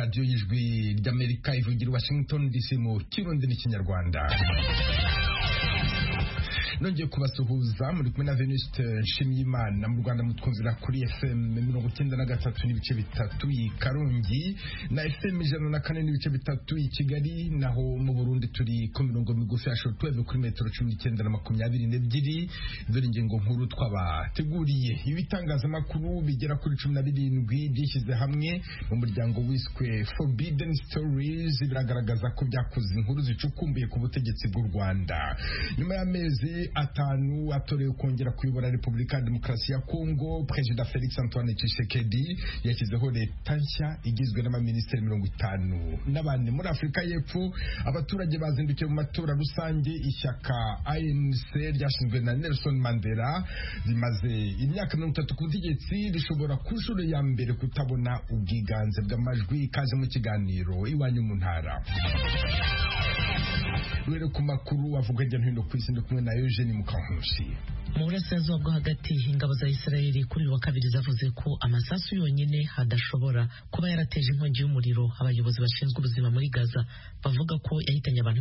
radiyo y'ijwi ry'Amerika ivugira Washington DC mu Kirundi n'Ikinyarwanda. Nongeye kubasuhuza muri kumwe na Venuste Nshimiyimana mu Rwanda mutwumvira kuri FM 93 n'ibice bitatu i Karongi na FM 104 n'ibice bitatu i Kigali, naho mu Burundi turi ku mirongo migufi ya shortwave kuri metero 19 na 22. Dore ingingo nkuru twabateguriye. Ibitangazamakuru bigera kuri 17 byishyize hamwe mu muryango wiswe Forbidden Stories biragaragaza ko byakoze inkuru zicukumbuye ku butegetsi bw'u Rwanda. Nyuma y'amezi atanu atorewe kongera kuyobora Repubulika ya Demokarasi ya Kongo, Perezida Felix Antoine Tshisekedi yashyizeho leta nshya igizwe n'abaminisitiri 50 n'abandi. Muri Afurika y'Epfo abaturage bazindukiye mu matora rusange ishyaka ANC ryashinzwe na Nelson Mandela rimaze imyaka 30 ku butegetsi rishobora ku nshuro ya mbere kutabona ubwiganze bw'amajwi. Kaje mu kiganiro iwanyu mu ntara. Rero ku makuru avuga hirya no hino ku isi kumwe na Eugene Mukankusi. Mu burasirazuba bwo hagati ingabo za Israeli kuri wa kabiri zavuze ko amasasu yonyine hadashobora kuba yarateje inkongi y'umuriro. Abayobozi bashinzwe ubuzima muri Gaza bavuga ko yahitanye abantu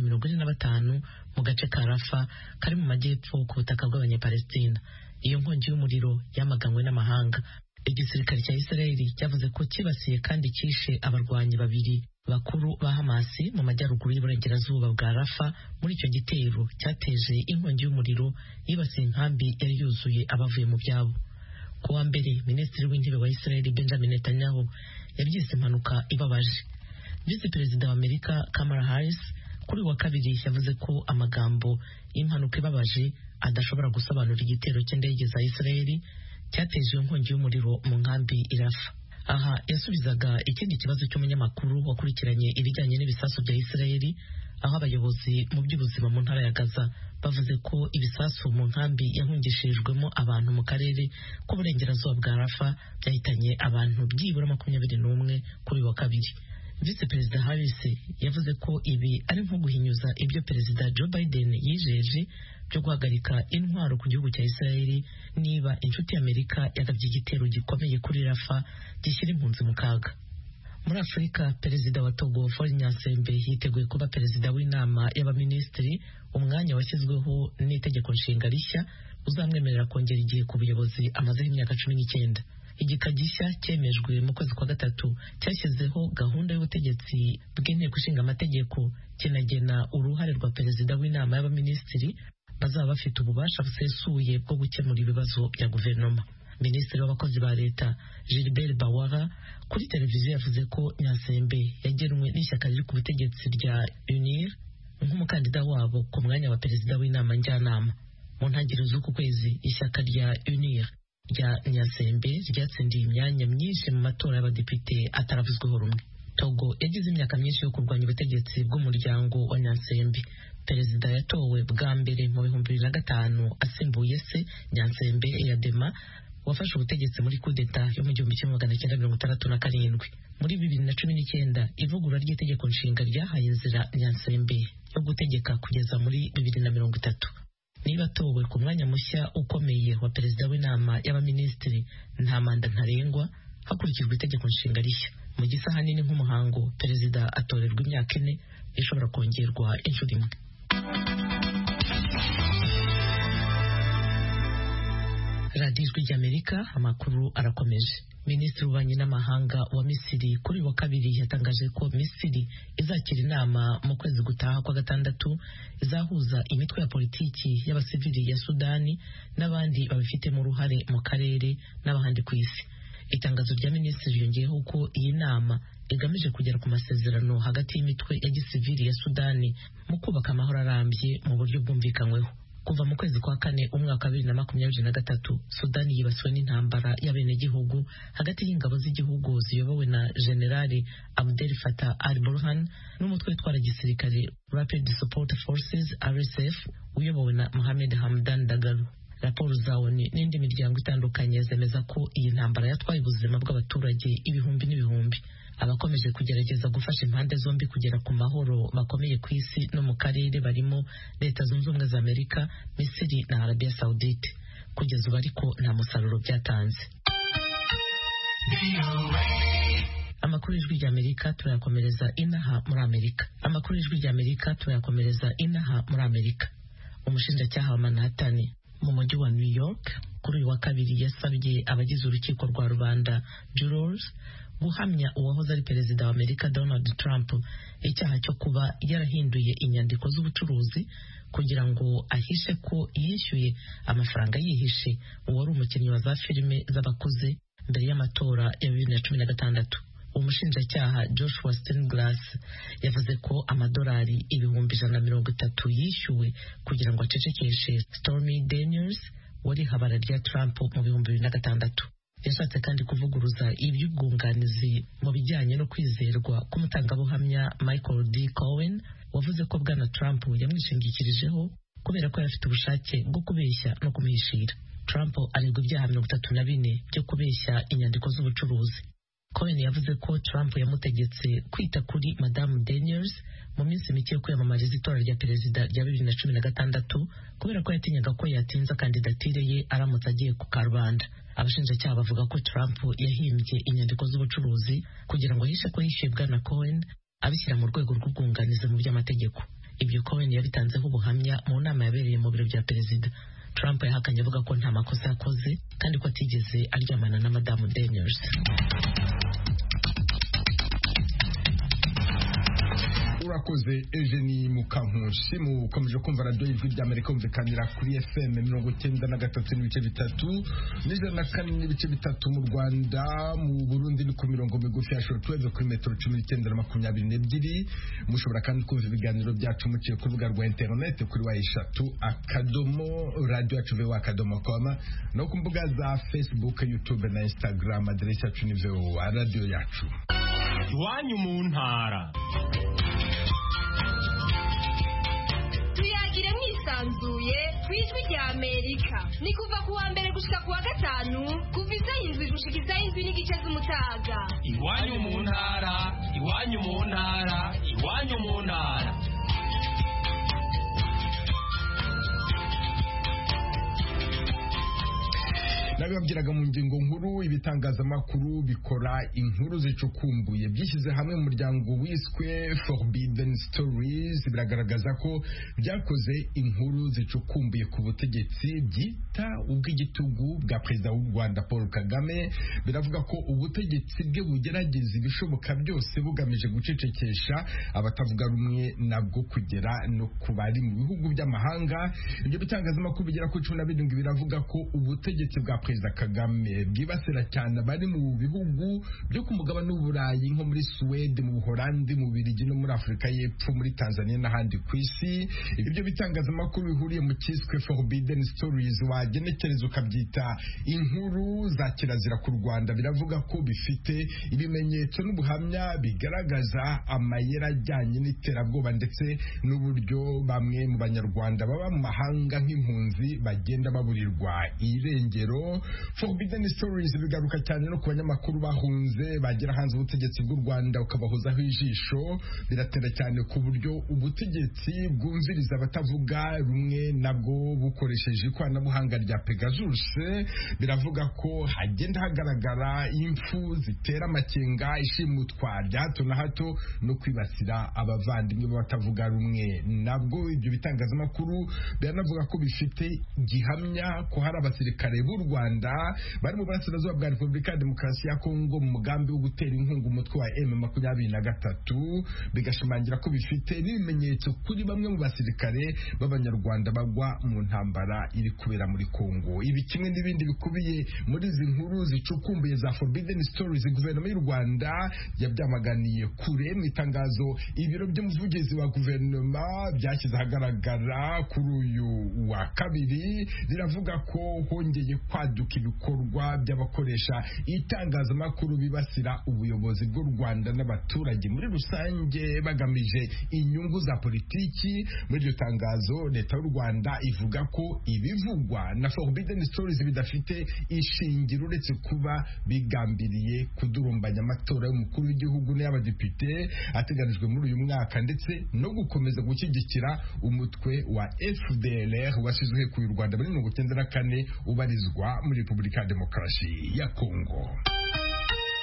45 mu gace ka Rafa kari mu majyepfo ku butaka bw'Abanyapalestina. Iyo nkongi y'umuriro yamaganywe n'amahanga. Igisirikare cya Israeli cyavuze ko kibasiye kandi kishe abarwanyi babiri bakuru ba Hamasi mu majyaruguru y'uburengerazuba bwa Rafa. Muri icyo gitero cyateje inkongi y'umuriro yibasiye inkambi yari yuzuye abavuye mu byabo. Ku wa mbere Minisitiri w'Intebe wa Israeli Benjamin Netanyahu yabyise impanuka ibabaje. Visi Perezida wa Amerika Kamala Harris kuri wa kabiri yavuze ko amagambo y'impanuka ibabaje adashobora gusobanura igitero cy'indege za Israeli cyateje inkongi y'umuriro mu nkambi Rafa. Aha yasubizaga ikindi kibazo cy'umunyamakuru wakurikiranye ibijyanye n'ibisasu bya Israeli, aho abayobozi mu by'ubuzima mu ntara ya Gaza bavuze ko ibisasu mu nkambi yahungishirijwemo abantu mu karere k'uburengerazuba bwa Rafa byahitanye abantu byibura 21 kuri wa kabiri. Vice Perezida Harris yavuze ko ibi ari nko guhinyuza ibyo Perezida Joe Biden yijeje byo guhagarika intwaro ku gihugu cya Israeli niba inshuti y'Amerika yagabye igitero gikomeye kuri Rafa gishyira impunzi mu kaga. Muri Afurika, Perezida wa Togo Faure Nyasembe yiteguye kuba Perezida w'inama y'abaminisitiri, umwanya washyizweho n'itegeko nshinga rishya uzamwemerera kongera igihe ku buyobozi amazeho imyaka 19. Igika gishya cyemejwe mu kwezi kwa gatatu cyashyizeho gahunda y'ubutegetsi bw'inteko ishinga amategeko kinagena uruhare rwa Perezida w'inama y'abaminisitiri bazaba bafite ububasha busesuye bwo gukemura ibibazo bya guverinoma. Minisitiri w'abakozi ba leta Gilbert Bawara kuri televiziyo yavuze ko Nyasembe yagenwe n'ishyaka riri ku butegetsi rya UNIR nk'umukandida wabo ku mwanya wa Perezida w'inama njyanama. Mu ntangiriro z'uku kwezi ishyaka rya UNIR rya Nyasembe ryatsindiye imyanya myinshi mu matora y'abadepite ataravuzweho rumwe. Togo yagize imyaka myinshi yo kurwanya ubutegetsi bw'umuryango wa Nyasembe. Perezida yatowe bwa mbere mu 2005 asimbuye se Nyasembe Eyadema wafashe ubutegetsi muri kudeta yo mu 1967. Muri 2019 ivugurura ry'itegeko nshinga ryahaye inzira Nyasembe yo gutegeka kugeza muri 2030. Niba atowe ku mwanya mushya ukomeye wa Perezida w'inama y'abaminisitiri nta manda ntarengwa hakurikijwe itegeko nshinga rishya. Mu gisa hanini nk'umuhango, Perezida atorerwa imyaka 4 ishobora kongerwa inshuro imwe. Radio Ijwi ry'Amerika, amakuru arakomeje. Minisitiri w'ububanyi n'amahanga wa Misiri kuri wa kabiri yatangaje ko Misiri izakira inama mu kwezi gutaha kwa gatandatu izahuza imitwe ya politiki y'abasivili ya Sudani n'abandi babifitemo uruhare mu karere n'abahandi ku isi. Itangazo rya minisitiri yongeyeho ko iyi nama igamije kugera ku masezerano hagati y'imitwe ya gisivili ya Sudani mu kubaka amahoro arambye mu buryo bwumvikanyweho. Kuva mu kwezi kwa kane umwaka 2023 Sudani yibasiwe n'intambara y'abenegihugu hagati y'ingabo z'igihugu ziyobowe na Generali Abdel Fattah al-Burhan n'umutwe witwara gisirikare Rapid Support Forces RSF uyobowe na Mohamed Hamdan Dagalo. Raporo za ONU n'indi miryango itandukanye zemeza ko iyi ntambara yatwaye ubuzima bw'abaturage ibihumbi n'ibihumbi. Abakomeje kugerageza gufasha impande zombi kugera ku mahoro bakomeye ku isi no mu karere barimo Leta Zunze Ubumwe za Amerika, Misiri na Arabia Saudite. Kugeza ubu ariko nta musaruro byatanze. Amakuru y'Ijwi ry'Amerika turayakomereza inaha muri Amerika. Umushinjacyaha wa Manhattan mu mujyi wa New York kuri uyu wa kabiri yasabye abagize urukiko rwa rubanda jurors guhamya uwahoze ari perezida wa Amerika Donald Trump icyaha cyo kuba yarahinduye inyandiko z'ubucuruzi kugira ngo ahishe ko yishyuye amafaranga yihishe uwari umukinnyi wa za filime z'abakuze mbere y'amatora ya 2016. Umushinjacyaha Joshua Steinglass yavuze ko amadolari 130,000 yishyuwe kugira ngo acecekeshe Stormy Daniels wari habara rya Trump mu 2006. Yashatse kandi kuvuguruza iby'ubwunganizi mu bijyanye no kwizerwa k'umutangabuhamya Michael D. Cohen wavuze ko bwana Trump yamwishingikirijeho kubera ko yafite ubushake bwo kubeshya no kumwishira. Trump aregwa ibyaha 34 byo kubeshya inyandiko z'ubucuruzi. Cohen yavuze ko Trump yamutegetse kwita kuri Madame Daniels mu minsi mike yo kwiyamamariza itora rya perezida rya 2016 kubera ko yatinyaga ko yatinza kandidatire ye aramutse agiye ku karubanda. Abashinjacyaha bavuga ko Trump yahimbye inyandiko z'ubucuruzi kugira ngo ahishe ko yishyuye bwana Cohen abishyira mu rwego rw'ubwunganizi mu by'amategeko. Ibyo Cohen yabitanzeho ubuhamya mu nama yabereye mu biro bya perezida. Trump yahakanye avuga ko nta makosa yakoze kandi ko atigeze aryamana na Madame Daniels. Urakoze Eugenie Mukankusi mukomeje kumva radio y'Ijwi ry'Amerika umvikanira kuri FM 93.3 n'ijana mu Rwanda, mu Burundi ni ku mirongo migufi ya shortwave kuri metero 1922. Mushobora kandi kumva ibiganiro byacu muciye ku rubuga rwa internet kuri @radio@voa.com no ku mbuga za Facebook, YouTube na Instagram. Adresse yacu ni VOA radio yacu. Iwanyu mu ntara. Tuyagire mwisanzuye kwijwi rya Amerika. Ni kuva ku wa mbere gushika ku wa gatanu kuva isaha 7 gushika isaha 7:30 z'umutaga. Iwanyu mu ntara, iwanyu mu ntara, iwanyu mu ntara. Nabibabwiraga mu ngingo nkuru, ibitangazamakuru bikora inkuru zicukumbuye byishyize hamwe mu muryango wiswe Forbidden Stories biragaragaza ko byakoze inkuru zicukumbuye ku butegetsi byita ubw'igitugu bwa perezida w'u Rwanda Paul Kagame. Biravuga ko ubutegetsi bwe bugerageza ibishoboka byose bugamije gucecekesha abatavuga rumwe nabwo kugera no kubari mu bihugu by'amahanga. Ibyo bitangazamakuru bigera ku 17 biravuga ko ubutegetsi bwa Perezida Kagame bwibasira cyane abari mu bihugu byo ku mugabane w'Uburayi nko muri Suwede, mu Buholandi, mu Bubiligi no muri Afurika y'Epfo, muri Tanzania n'ahandi ku isi. Ibyo bitangazamakuru bihuriye mu cyiswe Forbidden Stories, wagenekereza ukabyita inkuru za kirazira ku Rwanda. Biravuga ko bifite ibimenyetso n'ubuhamya bigaragaza amayera ajyanye n'iterabwoba ndetse n'uburyo bamwe mu Banyarwanda baba mu mahanga nk'impunzi bagenda baburirwa irengero. Forbidden Stories bigaruka cyane no ku banyamakuru bahunze bagera hanze ubutegetsi bw'u Rwanda ukabahozaho ijisho. Biratera cyane ku buryo ubutegetsi bwumviriza abatavuga rumwe nabwo bukoresheje ikoranabuhanga rya Pegasus. Biravuga ko hagenda hagaragara impfu zitera amakenga, ishimutwa rya hato na hato no kwibasira abavandimwe b'abatavuga rumwe nabwo. Ibyo bitangazamakuru biranavuga ko bifite gihamya ko hari abasirikare b'u Rwanda bari mu burasirazuba bwa Repubulika ya Demokarasi ya Kongo mu mugambi wo gutera inkunga umutwe wa M23. Bigashimangira ko bifite n'ibimenyetso kuri bamwe mu basirikare b'Abanyarwanda bagwa mu ntambara iri kubera muri Kongo. Ibi kimwe n'ibindi bikubiye muri izi nkuru zicukumbuye za Forbidden Stories, guverinoma y'u Rwanda yabyamaganiye kure. Mu itangazo ibiro by'umuvugizi wa guverinoma byashyize ahagaragara kuri uyu wa kabiri, riravuga ko hongeye kwaduka ibikorwa by'abakoresha itangazamakuru bibasira ubuyobozi bw'u Rwanda n'abaturage muri rusange bagamije inyungu za politiki. Muri iryo tangazo leta y'u Rwanda ivuga ko ibivugwa na Forbidden Stories bidafite ishingiro uretse kuba bigambiriye kudurumbanya amatora y'umukuru w'igihugu n'ay'abadepite ateganijwe muri uyu mwaka ndetse no gukomeza gushyigikira umutwe wa FDLR washyizweho ku Rwanda muri 1994 ubarizwa muri Repubulika ya Demokarasi ya Kongo.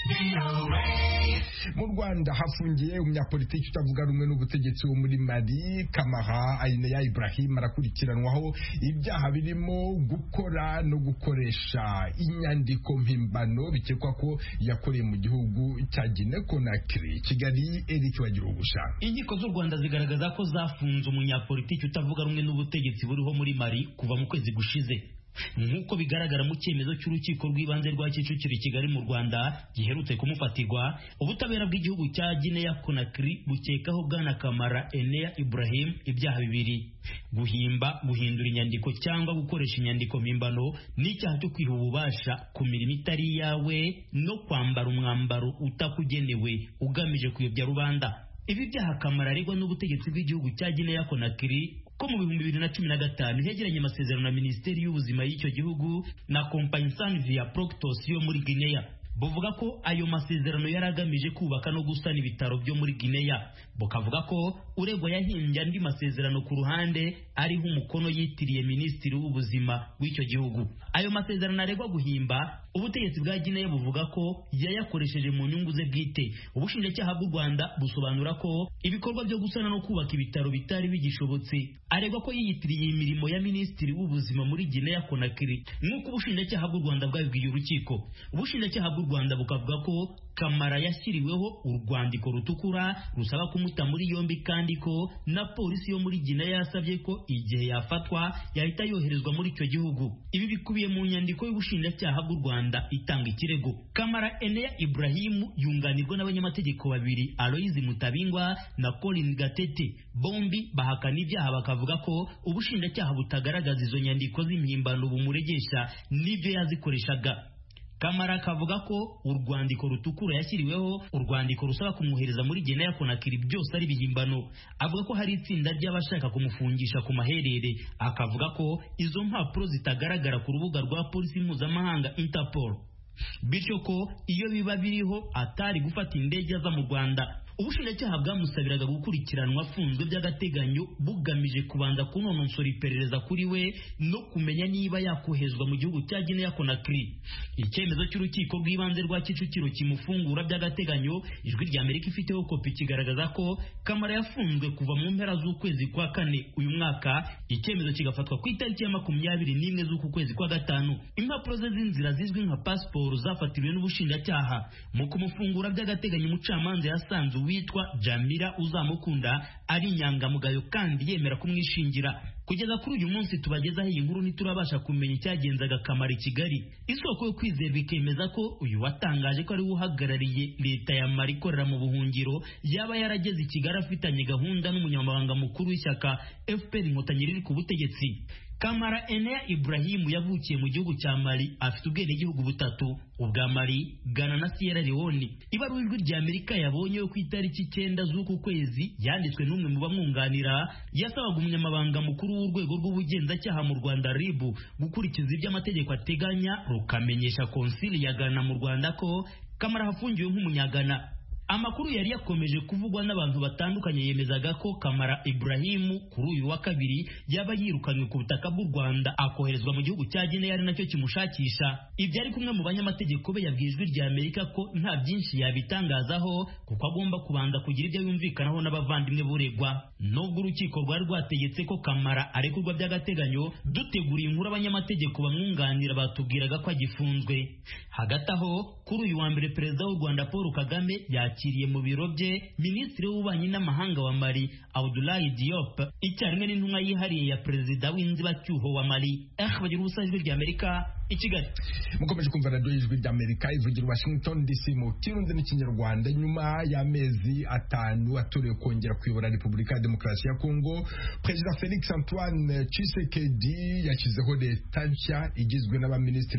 mu Rwanda hafungiye umunyapolitiki utavuga rumwe n'ubutegetsi wo muri Mali Kamara Aineya Ibrahim arakurikiranwaho ibyaha birimo gukora no gukoresha inyandiko mpimbano bikekwa ko yakoreye mu gihugu cya Guinea Conakry. Kigali, Eric Bagirubusha. Inkiko z'u Rwanda zigaragaza ko zafunze umunyapolitiki utavuga rumwe n'ubutegetsi buriho muri Mali kuva mu kwezi gushize. Nk'uko bigaragara mu cyemezo cy'urukiko rw'ibanze rwa Kicukiro i Kigali mu Rwanda giherutse kumufatirwa, ubutabera bw'igihugu cya Guinea Conakry bukekaho Bwana Kamara Aineya Ibrahim ibyaha bibiri: guhimba, guhindura inyandiko cyangwa gukoresha inyandiko mpimbano, n'icyaha cyo kwiha ububasha ku mirimo itari yawe no kwambara umwambaro utakugenewe ugamije kuyobya rubanda. Ibi byaha Kamara aregwa n'ubutegetsi bw'igihugu cya Guinea Conakry ko mu 2015 hegeranye amasezerano na Minisiteri y'Ubuzima y'icyo gihugu na kompanyi Sanvia Proctos yo muri Guinea. Buvuga ko ayo masezerano yaragamije kubaka no gusana ibitaro byo muri Guinea. Bukavuga ko uregwa yahimbye andi masezerano ku ruhande ariho umukono yitiriye Minisitiri w'Ubuzima w'icyo gihugu. Ayo masezerano aregwa guhimba, ubutegetsi bwa Guinea buvuga ko yayakoresheje mu nyungu ze bwite. Ubushinjacyaha bw'u Rwanda busobanura ko ibikorwa byo gusana no kubaka ibitaro bitari bigishobotse. Aregwa ko yiyitiriye imirimo ya Minisitiri w'Ubuzima muri Guinea Conakry, nk'uko ubushinjacyaha bw'u Rwanda bwabibwiye urukiko. Ubushinjacyaha bw'u Rwanda bukavuga ko Kamara yashyiriweho urwandiko rutukura rusaba kumuta muri yombi, kandi ko na polisi yo muri Guinea yasabye ko igihe yafatwa yahita yoherezwa muri icyo gihugu. Ibi bikubiye mu nyandiko y'ubushinjacyaha bw'u Rwanda itanga ikirego. Kamara Aineya Ibrahim yunganirwa n'abanyamategeko babiri, Aloyizi Mutabingwa na Colin Gatete. Bombi bahakana ibyaha bakavuga ko ubushinjacyaha butagaragaza izo nyandiko z'impimbano bumuregesha n'ibyo yazikoreshaga. Kamara akavuga ko urwandiko rutukura yashyiriweho, urwandiko rusaba kumwohereza muri Guinea Conakry, byose ari bihimbano. Avuga ko hari itsinda ry'abashaka kumufungisha ku maherere. Akavuga ko izo mpapuro zitagaragara ku rubuga rwa polisi mpuzamahanga Interpol, bityo ko iyo biba biriho atari gufata indege aza mu Rwanda. Ubushinjacyaha bwamusabiraga gukurikiranwa afunzwe by'agateganyo bugamije kubanza kunononsora iperereza kuri we no kumenya niba yakohezwa mu gihugu cya Guinea Conakry. Icyemezo cy'urukiko rw'ibanze rwa Kicukiro kimufungura by'agateganyo, Ijwi rya Amerika ifiteho kopi kigaragaza ko Kamara yafunzwe kuva mu mpera z'ukwezi kwa kane uyu mwaka, icyemezo kigafatwa ku itariki ya 21 z'uku kwezi kwa gatanu. Impapuro ze z'inzira zizwi nka passport zafatiriwe n'ubushinjacyaha. Mu kumufungura by'agateganyo, umucamanza yasanze witwa Jamila Uzamukunda ari inyangamugayo kandi yemera kumwishingira. Kugeza kuri uyu munsi tubagezaho iyi nkuru ntiturabasha kumenya icyagenzaga Kamara i Kigali. Isoko yo kwizerwa ikemeza ko uyu watangaje ko ari uhagarariye leta ya Mali ikorera mu buhungiro yaba yarageze i Kigali afitanye gahunda n'umunyamabanga mukuru w'ishyaka FPR Inkotanyi riri ku butegetsi. Kamara Aineya Ibrahim yavukiye mu gihugu cya Mali, afite ubwenegihugu butatu, ubwa Mali, Ghana na Sierra Leone. Ibaruwa Ijwi rya Amerika yabonye yo ku itariki 9 z'uku kwezi yanditswe n'umwe mu bamwunganira yasabaga umunyamabanga mukuru w'urwego rw'ubugenzacyaha mu Rwanda RIB gukurikiza ibyo amategeko ateganya, rukamenyesha konsili ya Ghana mu Rwanda ko Kamara hafungiwe nk'umunyagana. Amakuru yari yakomeje kuvugwa n'abantu batandukanye yemezaga ko Kamara Ibrahim kuri uyu wa kabiri yaba yirukanywe ku butaka bw'u Rwanda akoherezwa mu gihugu cya Guinea ari nacyo kimushakisha. Ibyo ari kumwe mu banyamategeko be yabwiye Ijwi rya Amerika ko nta byinshi yabitangazaho kuko agomba kubanza kugira ibyo yumvikanaho n'abavandimwe buregwa. Nubwo urukiko rwari rwategetse ko Kamara arekurwa by'agateganyo, duteguriye inkuru abanyamategeko bamwunganira batubwiraga ko agifunzwe. Hagati aho kuri uyu wa mbere Perezida w'u Rwanda Paul Kagame yakiriye mu biro bye Minisitiri w'Ububanyi n'Amahanga wa Mali Abdoulaye Diop, icyarimwe n'intumwa yihariye ya Perezida w'inzibacyuho wa Mali. Bagira ubusa Ijwi rya Amerika i Kigali. Mukomeje kumva radio Ijwi rya Amerika ivugira Washington DC mu Kirundi n'Ikinyarwanda. Nyuma y'amezi 5 atorewe kongera kuyobora Repubulika ya Demokarasi ya Kongo, Perezida Felix Antoine Tshisekedi yashyizeho leta nshya igizwe n'abaminisitiri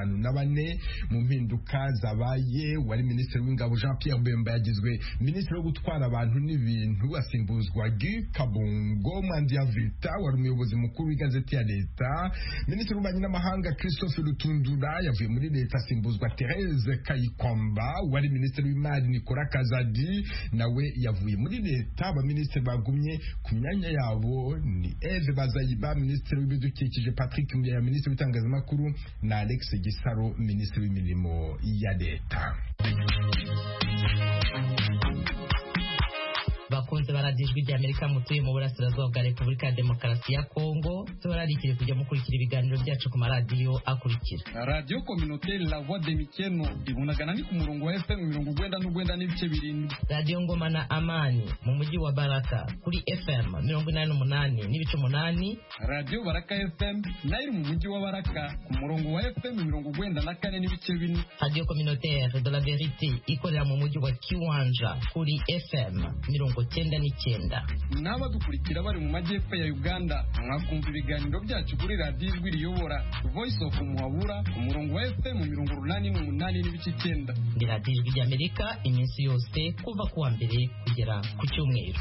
54. Mu mpinduka zabaye, wari minisitiri w'ingabo Jean Pierre Bemba yagizwe minisitiri wo gutwara abantu n'ibintu, asimbuzwa witwa Guy Kabongo. Mandia Vita wari umuyobozi mukuru w'igazeti ya leta. Minisitiri w'ububanyi n'amahanga Christophe Rutundura yavuye muri leta asimbuzwa Therese Kayikwamba. Wari minisitiri w'imari Nicolas Kazadi nawe yavuye muri leta. Abaminisitiri bagumye ku myanya yabo ni Eve Bazayiba, minisitiri w'ibidukikije, Patrick Muyaya, minisitiri w'itangazamakuru, na Alex Gisaro, minisitiri w'imirimo ya leta. Bakunze baradijwe rya Amerika mutuye mu burasirazuba bwa Repubulika ya Demokarasi ya Kongo, turarikire kujya mukurikira ibiganiro byacu ku maradiyo akurikira. Radio Communautaire La Voix de Mikeno ibunagana ni ku murongo wa FM 99 n'ibice 7. Radio Ngoma na Amani mu mujyi wa Baraka kuri FM 88 n'ibice 8. Radio Baraka FM nayo mu mujyi wa Baraka ku murongo wa FM 94 n'ibice 4. Radio Communautaire de la Vérité ikorera mu mujyi wa Kiwanja kuri FM 99. N'abadukurikira bari mu majyepfo ya Uganda mwakumva ibiganiro byacu kuri radio Ijwi Riyobora Voice of Muhabura ku murongo wa FM 88 n'ibice 9. Ni radio Ijwi ry'Amerika iminsi yose kuva kuwa mbere kugera ku cyumweru.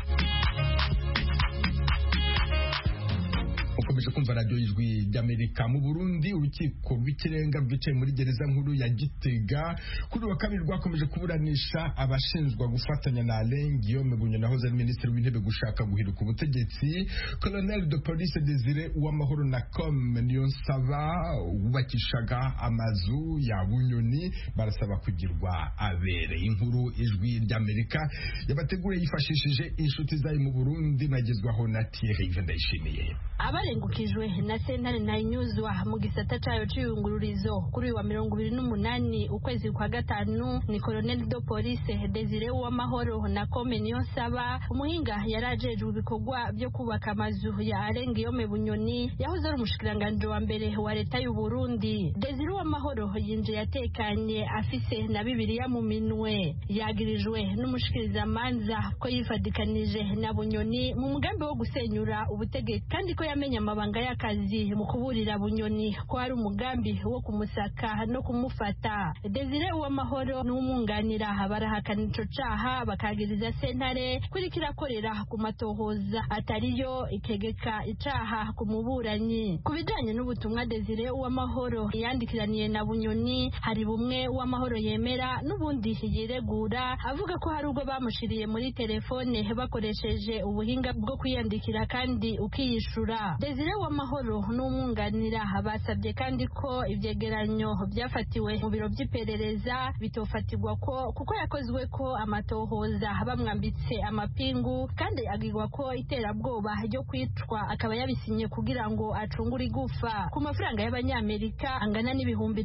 Ukomeje kumva radio Ijwi ry'Amerika. Mu Burundi urukiko rw'ikirenga rwicaye muri gereza nkuru ya Gitega kuri wa kabiri rwakomeje kuburanisha abashinjwa gufatanya na Alain Guillaume Bunyoni nahoze ari minisitiri w'intebe gushaka guhiruka ubutegetsi. Colonel de Police Desire Uwamahoro na Com Niyonsaba wubakishaga amazu ya Bunyoni barasaba kugirwa abere. Inkuru Ijwi ry'Amerika yabateguriye yifashishije inshuti zayo mu Burundi nagezwaho na Thierry Vendayishimiye. Abarengukijwe na sentare ntayinyuzwa mu gisata cayo c'iyungururizo kuri wa 28 ukwezi kwa gatanu ni Colonel de Police Desire Uwamahoro na Kome Niyonsaba umuhinga yarajejwe ibikorwa byo kubaka amazu ya Alain Guillaume Bunyoni yahoze ari umushikiranganje wa mbere wa leta y'u Burundi. Desire Uwamahoro yinje yatekanye afise na Bibiliya mu minwe, yagirijwe n'umushikiriza manza ko yifadikanije na Bunyoni mu mugambi wo gusenyura ubutegetsi kandi ko yamenye amabanga y'akazi mu kuburira Bunyoni ko ari umugambi wo kumusaka no kumufata. Desire Uwamahoro n'umwunganira barahakana ico caha bakagiriza sentare kuri kirakorera ku matohoza atariyo ikegeka icaha ku muburanyi. Ku bijanye n'ubutumwa Desire Uwamahoro yandikiraniye na Bunyoni hari bumwe Uwamahoro yemera n'ubundi yiregura avuga ko hari ubwo bamushiriye muri telefone bakoresheje ubuhinga bwo kwiyandikira kandi ukiyishura. Desire Uwamahoro n'umwunganira basabye kandi ko ivyegeranyo byafatiwe mu biro by'iperereza bitofatirwa ko kuko yakozwe ko amatohoza bamwambitse amapingu kandi agirwa ko iterabwoba ryo kwicwa akaba yabisinye kugira ngo acungure igufa ku mafaranga y'abanyamerika angana n'ibihumbi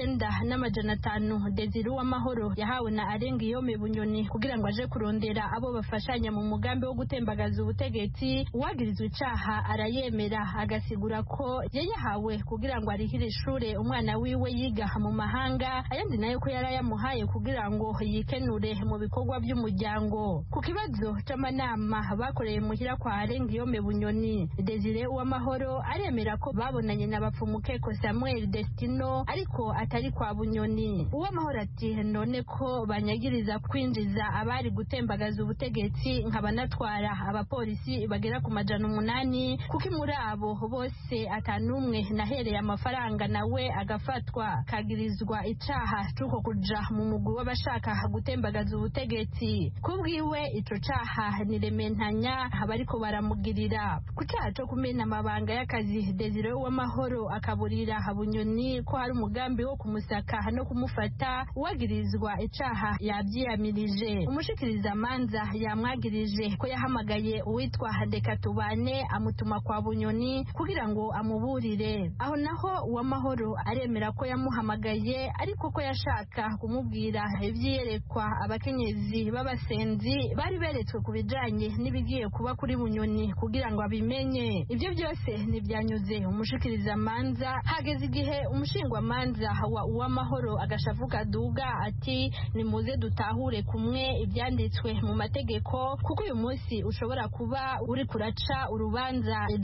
19,500. Desire Uwamahoro yahawe na Alain Guillaume Bunyoni kugira ngo aje kurondera abo bafashanya mu mugambi wo gutembagaza ubutegetsi. Uwagirizwe icaha arayemera agasigura ko yayahawe kugira ngo arihire ishure umwana wiwe yiga mu mahanga, ayandi nayo ko yarayamuhaye kugira ngo yikenure mu bikorwa by'umuryango. Ku kibazo c'amanama bakoreye muhira kwa Alain Guillaume Bunyoni, Desire Uwamahoro aremera ko babonanye na Bapfumukeko Samuel Destino ariko atari kwa Bunyoni. Uwamahoro ati none ko banyagiriza kwinjiza abari gutembagaza ubutegetsi nkabanatwara abapolisi bagera ku 800 kuko muri abo bose atanumwe nahereye amafaranga nawe agafatwa kagirizwa icaha cuko kuja mu mugwi w'abashaka gutembagaza ubutegetsi. Kubwiwe ico caha nirementanya abariko baramugirira ku caha co kumena amabanga y'akazi. Desire Uwamahoro akaburira Bunyoni ko hari umugambi wo kumusaka no kumufata. Uwagirizwa icaha yabyiyamirije. Umushikiriza manza yamwagirije ko yahamagaye uwitwa Ndekatubane amutuma kwa Bunyoni kugira ngo amuburire. Aho naho Uwamahoro aremera ko yamuhamagaye ariko ko yashaka kumubwira ivyerekwa abakenyezi b'abasenzi bari beretswe kubijanye n'ibigiye kuba kuri Bunyoni kugira ngo abimenye. Ivyo byose ntibyanyuze umushikiriza manza. Hageze igihe umushingwa manza wa Uwamahoro agashavuga duga ati nimuze dutahure kumwe ibyanditswe mu mategeko kuko uyu munsi ushobora kuba uri kuraca urubanza ejo nawe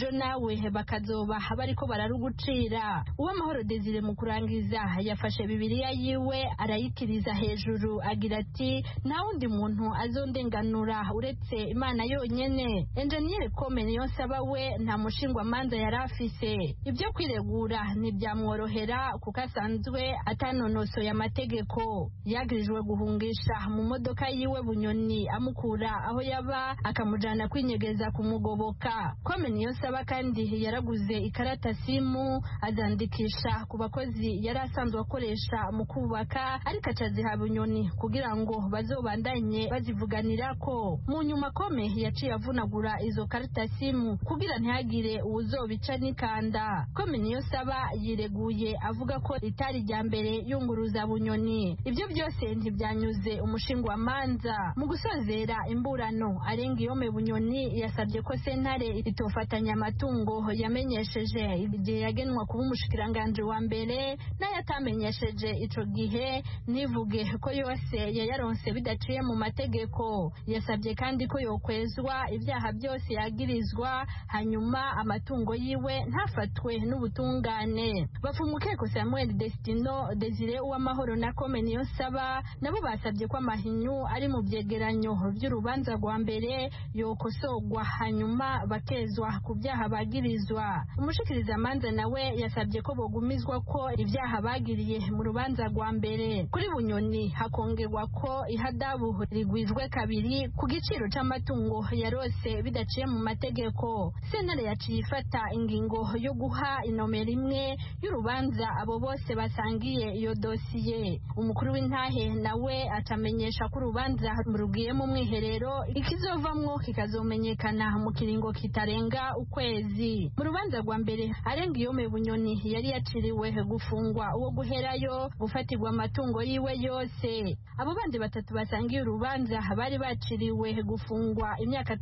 nawe bakazoba bariko bararugucira. Uwamahoro Desire mu kurangiza yafashe Bibiliya yiwe arayikiriza hejuru agira ati nta wundi muntu azondenganura uretse Imana yonyene. Engineer Komen Yonsaba we nta mushingwa manza yari afise. Ibyo kwiregura ntibyamworohera kuko asanzwe atanonosoye amategeko. Yagirijwe guhungisha mu modoka yiwe Bunyoni amukura aho yaba akamujana kwinyegeza kumugoboka. Komen Yonsaba kandi yaraguze ikarata simu azandikisha ku bakozi yari asanzwe akoresha mu kubaka ariko acaziha Bunyoni kugira ngo bazobandanye bazivuganirako. Mu nyuma Kome yaciye avunagura izo karata simu kugira ntihagire uwuzobica n'ikanda. Komen Yonsaba yireguye avuga ko ritari rya mbere yunguruza Bunyoni. Ibyo byose ntibyanyuze umushingwa manza. Mu gusozera imburano Arengiyome Bunyoni yasabye ko sentare itofatanya amatungo yamenyesheje igihe yagenwa kuba umushikiranganje wa mbere n'ayatamenyesheje ico gihe nivuge ko yose yayaronse bidaciye mu mategeko. Yasabye kandi ko yokwezwa ibyaha byose yagirizwa hanyuma amatungo yiwe ntafatwe n'ubutungane. Bafumukeko Samuel Destino Desire Uwamahoro na Komen Yonsaba nabo basabye ko amahinyu ari mu byegeranyo by'urubanza rwa mbere yokosogwa hanyuma bakezwa ku byaha bagirizwa. Umushikiriza manza nawe yasabye ko bogumizwa ko ibyaha bagiriye mu rubanza rwa mbere. Kuri Bunyoni hakongerwa ko ihadabu rigwijwe kabiri ku giciro c'amatungo yarose bidaciye mu mategeko. Sentare yaciye ifata ingingo yo guha inomero imwe y'urubanza abo bose basangiye iyo dosiye. Umukuru w'intahe nawe atamenyesha ko urubanza rugiye mu mwiherero ikizovamwo kikazomenyekana mu kiringo kitarenga ukwezi. Mu rubanza rwa mbere Arengiyome Bunyoni yari yaciriwe gufungwa uwo guherayo gufatirwa amatungo yiwe yose. Abo bandi batatu basangiye urubanza bari baciriwe gufungwa imyaka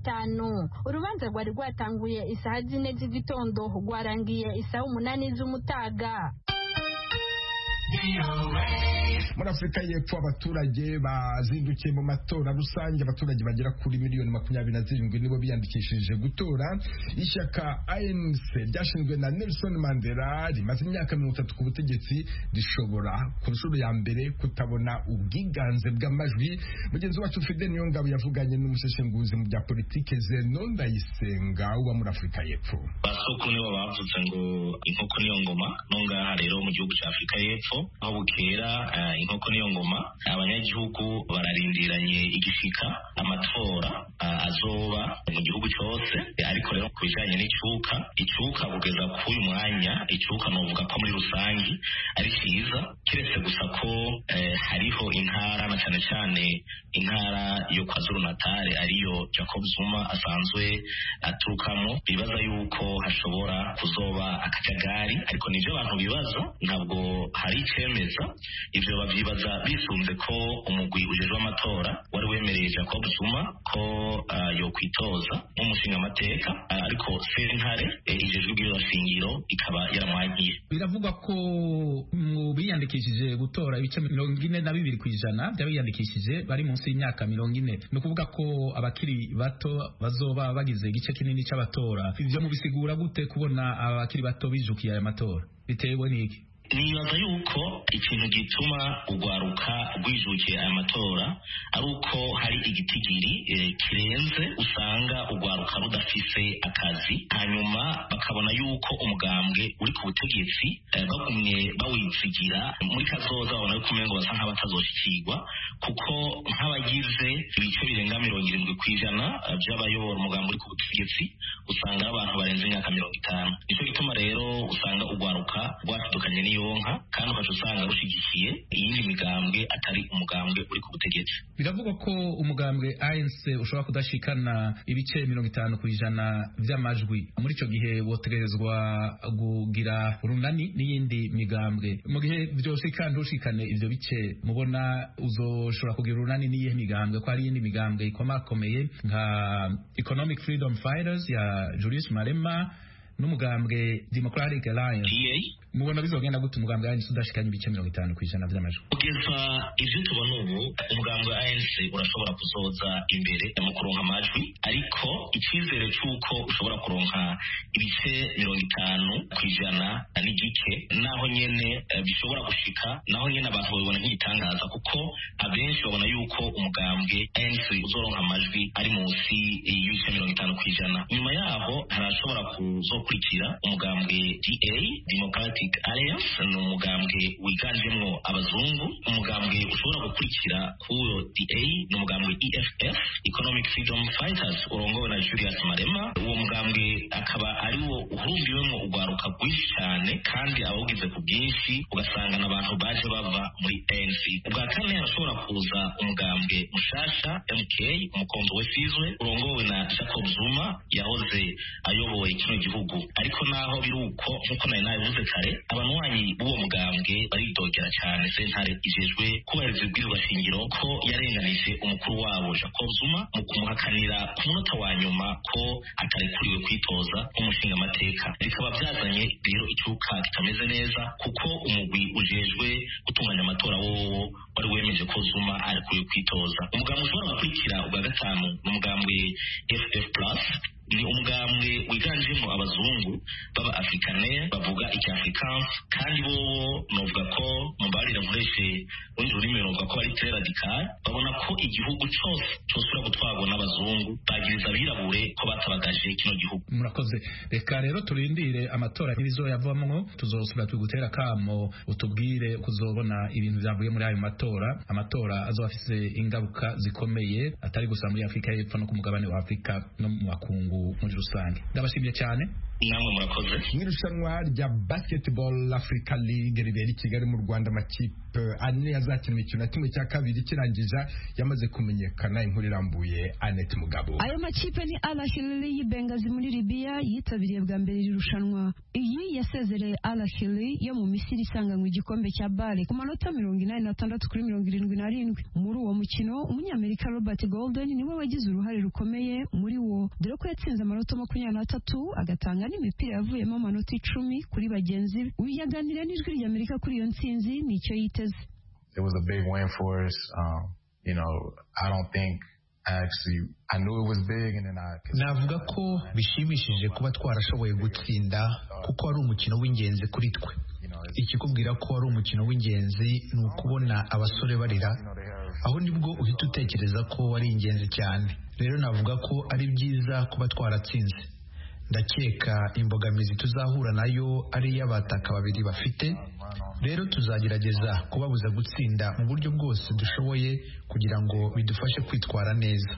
15. Urubanza rwari rwatanguye isaha 4 z'igitondo rwarangiye isaha 8 z'umutaga. Muri Afurika y'Epfo abaturage bazindukiye mu matora rusange. Abaturage bagera kuri 27 nibo biyandikishije gutora. Ishyaka ANC ryashinzwe na Nelson Mandela rimaze imyaka 30 ku butegetsi rishobora ku nshuro ya mbere kutabona ubwiganze bw'amajwi. Mugenzi wacu Fidel Niyongabo yavuganye n'umuseshenguzi mu bya politike Zeno Ndayisenga uba muri Afurika y'Epfo. Basoko nibo bavuze ngo inkoko niyo ngoma nongaha rero mu gihugu cya Afurika y'Epfo aho bukera inkoko niyo ngoma. Abanyagihugu bararindiranye igishika amatora azoba mu gihugu cyose, ariko rero ku bijanye n'icuka kugeza ku uyu mwanya icuka novuga ko muri rusangi ari cyiza, kiretse gusa ko hariho intara na cyane cyane intara yo kwa Zulu Natal ariyo Jacob Zuma asanzwe aturukamo, bibaza yuko hashobora kuzoba akajagari, ariko nivyo abantu bibaza, ntabwo hari icemeza. Ivyo bavyibaza bisunze ko umugwi ujejwe amatora wari wemereye Jacob Zuma ko yokwitoza nk'umushinga amateka, ariko sentare ijejwe bw'irashingiro ikaba yaramwankiye. Biravugwa ko mu biyandikishije gutora ibice 42% by'abiyandikishije bari munsi y'imyaka 40. No kuvuga ko abakiri bato bazoba bagize igice kinini c'abatora. Ivyo mubisigura gute kubona abakiri bato bijukiye aya matora? Bitewe n'iki? Nibaza yuko ikintu gituma ugwaruka rwijukiye aya matora ari uko hari igitigiri kirenze usanga ugwaruka rudafise akazi, hanyuma bakabona yuko umugambwe uri ku butegetsi bagumye bawizigira muri kazoza, babona yuko umengo basa nk'abatazoshikirwa, kuko nk'abagize ibice birenga 70% by'abayobora umugambwe uri ku butegetsi usanga abantu barenze imyaka 50. Nico gituma rero usanga ugwaruka rwashidukanye niyonka kandi ukaca usanga rushigikiye iyindi migambwe atari umugambwe uri ku butegetsi. Biravugwa ko umugambwe ANC ushobora kudashikana ibice 50% by'amajwi. Muri ico gihe wotegerezwa kugira urunani n'iyindi migambwe. Mu gihe byoshika ndushikane ivyo bice, mubona uzoshobora kugira urunani n'iyihe migambwe? Ko ari iyindi migambwe ikomakomeye nka Economic Freedom Fighters ya Julius Malema n'umugambwe Democratic Alliance mubona bizogenda gute umugambwe wa ANC udashikanye ibice 50% vy'amajwi? Kugeza ivyo tubona ubu umugambwe wa ANC urashobora kuzoza imbere mu kuronka amajwi, ariko icizere c'uko ushobora kuronka ibice 50% n'igice naho nyene bishobora gushika, naho nyene abantu babibona nk'igitangaza, kuko abenshi babona yuko umugambwe ANC uzoronka amajwi ari munsi y'ibice 50%. Nyuma yaho harashobora kuzokurikira umugambwe DA, Democratic Alliance, ni umugambwe wiganjemwo abazungu. Umugambwe ushobora gukurikira kuyo DA ni umugambwe EFF, Economic Freedom Fighters, urongowe na Julius Malema. Uwo mugambwe akaba ari wo uhurumbiwemwo urwaruka rwinshi cyane, kandi awugize ku bwinshi ugasanga n'abantu baje bava muri ANC. Ubwa kane harashobora kuza umugambwe mushasha MK, umukondo wesizwe, urongowe na Jacob Zuma yahoze ayoboye kino gihugu. Ariko naho biruko nkuko nayo nabivuze kare, abanwanyi b'uwo mugambwe baridogera cyane sentare ijejwe kubahiriza ibwirizwa shingiro ko yarenganije umukuru wabo Jacob Zuma mu kumuhakanira ku munota wa nyuma ko atarekuriwe kwitoza nk'umushinga amateka. Bikaba byazanye rero icuka kitameze neza, kuko umugwi ujejwe gutunganya amatora wowo wari wemeje ko Zuma arekuriwe kwitoza. Umugambwe ushobora gukurikira ubwa gatanu ni umugambwe FF+, ni umugambwe wiganjemo abazungu baba africaner bavuga icyafrikanse, kandi bobo novuga ko mubarira nkoreshe undi rurimi novuga ko bari très radical. Babona ko igihugu cyose cyosura gutwarwa n'abazungu, bagiriza abirabure ko batabagaje kino gihugu. Murakoze, reka rero turindire amatora n'ibizoyavamwo, tuzosubira tugutera kamo utubwire kuzobona ibintu byavuye muri ayo amatora azoba afise ingaruka zikomeye atari gusa muri Afrika y'Epfo no ku mugabane wa Afrika no mu makungu muri rusange. Ndabashimiye cyane. Namwe murakoze. Mwirushanwa rya Basketball Africa League ribera i Kigali mu Rwanda, amakipe ane azakina imikino kimwe cya kabiri kirangija yamaze kumenyekana. Inkuru irambuye Annette Mugabo. Ayo makipe ni Al Ahly y'Bengazi muri Libya yitabiriye bwa mbere irushanwa. Iyi yasezereye Al Ahly yo mu Misiri isanganywe igikombe cya Bale ku manota 86 kuri 77. Muri uwo mukino umunyamerika Robert Golden niwe wagize uruhare rukomeye muri wo, dore ko yatsinze amanota 23 agatanga n'imipira yavuyemo amanota 10 kuri bagenzi be. Uyaganira n'ijwi ry'Amerika kuri iyo ntsinzi nicyo yiteze. It was a big win for us. You know, I don't think I knew it was big, and then navuga ko bishimishije kuba twarashoboye gutsinda, kuko ari umukino w'ingenzi kuri twe. Ikikubwira ko ari umukino w'ingenzi ni ukubona abasore barira, aho nibwo uhita utekereza ko ari ingenzi cyane. Rero navuga ko ari byiza kuba twaratsinze. Ndakeka imbogamizi tuzahura nayo ari y'abataka babiri bafite, rero tuzagerageza kubabuza gutsinda mu buryo bwose dushoboye kugira ngo bidufashe kwitwara neza.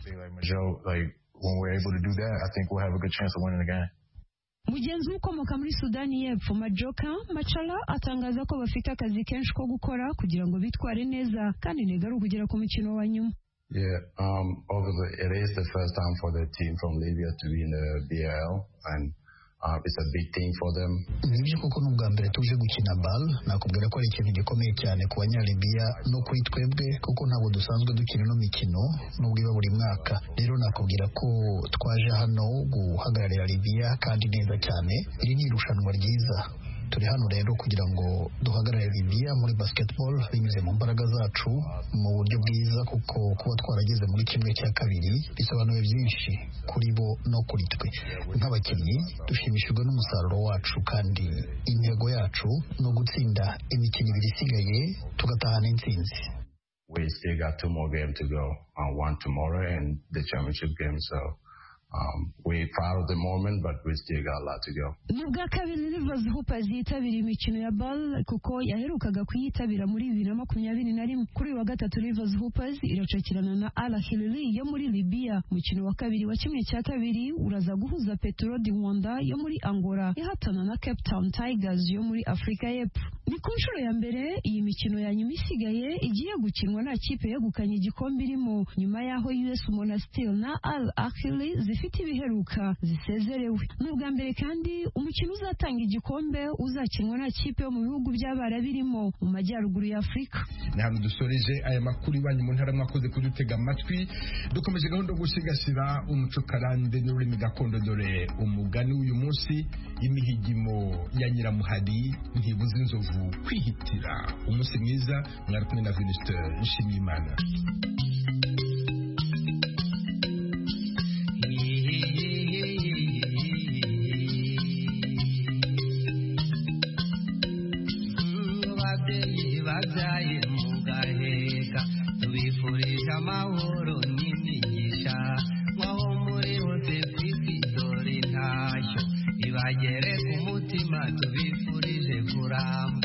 Mugenzi ukomoka muri Sudani y'Epfo Majoka Machala atangaza ko bafite akazi kenshi ko gukora kugira ngo bitware neza, kandi negaru kugera ku mukino wa nyuma. Yeah, it is the first time for the team from Libya to be in the BAL, and it's a big thing for them. Nibyo koko n'ubwa mbere tuje gukina BAL, nakubwira ko ari ikintu gikomeye cyane ku banyalibiya no kuri twebwe, kuko ntabwo dusanzwe dukina no mikino nubwo iba buri mwaka. Rero nakubwira ko twaje hano guhagararira Libya kandi neza cyane. Iri ni irushanwa ryiza. Turi hano rero kugira ngo duhagarare Libya muri basketball binyuze mu mbaraga zacu mu buryo bwiza, kuko kuba twarageze muri kimwe cya kabiri bisobanuye byinshi kuri bo no kuri twe. Nk'abakinnyi dushimishijwe n'umusaruro wacu, kandi intego yacu no gutsinda imikino ibiri isigaye tugatahana intsinzi. We still got 2 more games to go, one tomorrow and the championship game, so we're proud of the moment, but we still got a lot to go. Nubwa kabiri Rivers Hoopers yitabiriye imikino ya BAL, kuko yaherukaga kuyitabira muri 2021. Kuri wa gatatu Rivers Hoopers iracakirana na Al Ahly yo muri Libya. Umukino wa kabiri wa kimwe cya kabiri uraza guhuza Petro di Rwanda yo muri Angola ihatana na Cape Town Tigers yo muri Afrika y'Epfo. Ni ku nshuro ya mbere iyi mikino ya nyuma isigaye igiye gukinwa nta kipe yegukanye igikombe irimo, nyuma yaho US Monastir na Al Ahly zifite ibiheruka zisezerewe. N'ubwa mbere kandi umukino uzatanga igikombe uzakinwa na kipe yo mu bihugu by'abara birimo mu majyaruguru ya Afurika. Ni hano dusoreje aya makuru iwanyu mu ntara mwakoze kudutega amatwi. Dukomeje gahunda yo gusigasira umuco karande n'ururimi gakondo, dore umugani w'uyu munsi: imihigimo ya Nyiramuhari ntibuza inzovu kwihitira. Umunsi mwiza, mwari kumwe na Venuste Nshimiyimana. Babyaye mugaheka tubifurije amahoro n'imigisha, mwaho muri hose kwisi dore ntashyo ibagere ku mutima, tubifurije kuramba.